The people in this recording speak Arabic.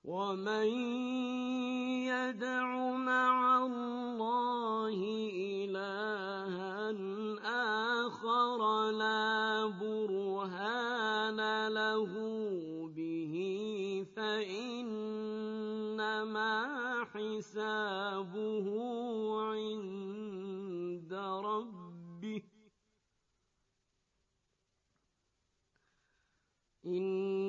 ومن يدع مع الله إلها آخر لا برهان له به فإنما حسابه عند ربه